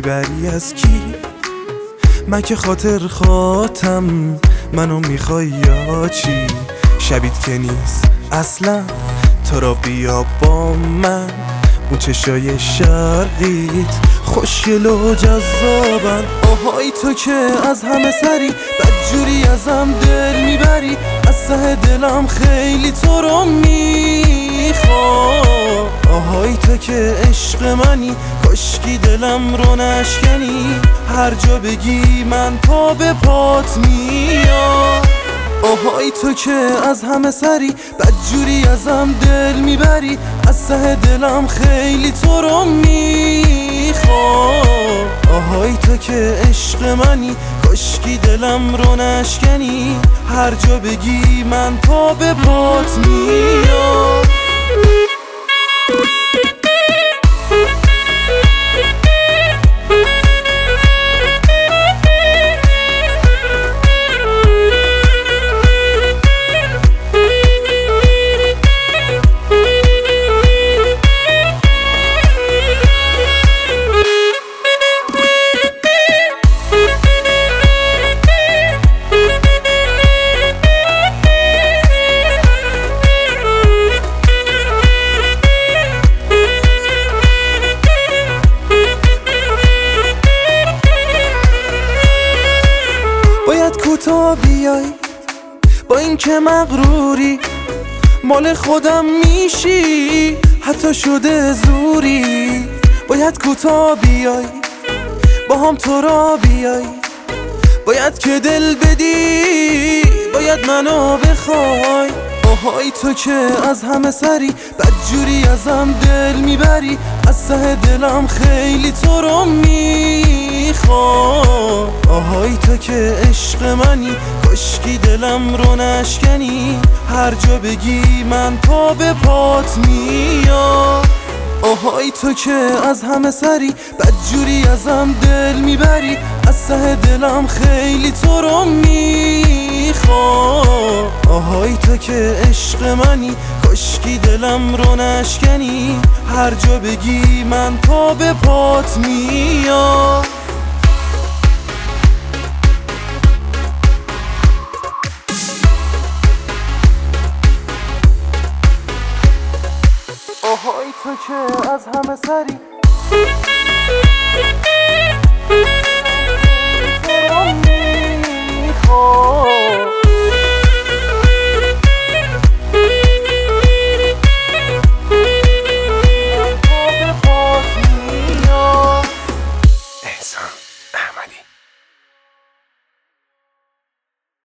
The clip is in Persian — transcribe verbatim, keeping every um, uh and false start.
میبری از کی؟ مگه خاطر خاطم منو میخوای یا چی؟ شبیت که نیست اصلا تو را بیا با من، اون چشای شرقیت خوشگل و جذابن. آهای تو که از همه سری بدجوری ازم دل میبری، از ته دلم خیلی تو رو میخوام. آهای تو که عشق منی کاشکی دلم رو نشکنی، هر جا بگی من پا به پات میام. آهای تو که از همه سری بدجوری ازم دل میبری، از ته دلم خیلی تو رو میخوام. آهای تو که عشق منی کاشکی دلم رو نشکنی، هر جا بگی من پا به پات میام. باید کوتا بیای با این که مغروری، مال خودم میشی حتی شده زوری. باید کوتا بیای با هم تو را بیای، باید که دل بدی باید منو بخوای. آهای تو که از همه سری بدجوری ازم دل میبری، از ته دلم خیلی تو رو میخوام. آهای تو که عشق منی کاشکی دلم رو نشکنی، هر جا بگی من پا به پات میام. آهای تو که از همه سری بدجوری ازم دل میبری، از ته دلم خیلی تو رو میخوام. آهای تو که عشق منی کاشکی دلم رو نشکنی، هر جا بگی من پا به پات میام. آهای تو که از همه سری